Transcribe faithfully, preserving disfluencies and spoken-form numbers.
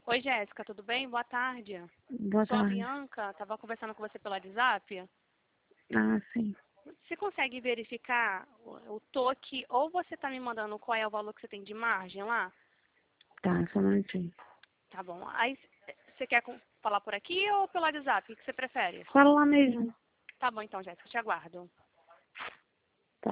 Oi, Jéssica, tudo bem? Boa tarde. Boa Sou a tarde. Bianca, estava conversando com você pelo WhatsApp. Ah, sim. Você consegue verificar o, o toque ou você está me mandando qual é o valor que você tem de margem lá? Tá, só um minutinho. Tá bom. Aí você quer com- falar por aqui ou pelo WhatsApp? O que você prefere? Fala lá mesmo. Tá bom então, Jéssica, te aguardo.